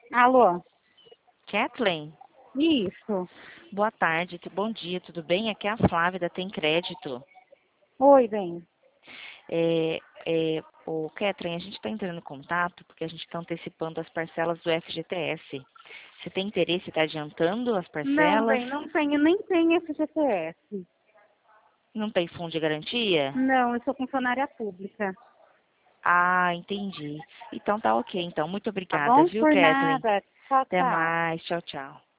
Alô? Kathleen, Isso. boa tarde, bom dia, tudo bem? Aqui é a Flávia da Tem Crédito. Oi, bem. Kathleen, a gente está entrando em contato porque a gente está antecipando as parcelas do FGTS. Você tem interesse em estar adiantando as Não, parcelas? bem, não tenho, nem tenho FGTS. Não tem fundo de garantia? Não, eu sou funcionária pública. Ah, entendi. Então tá ok. Então, muito Tá obrigada, bom? viu, Por Kathleen? nada. Tchau, Até tchau. mais. Tchau, tchau.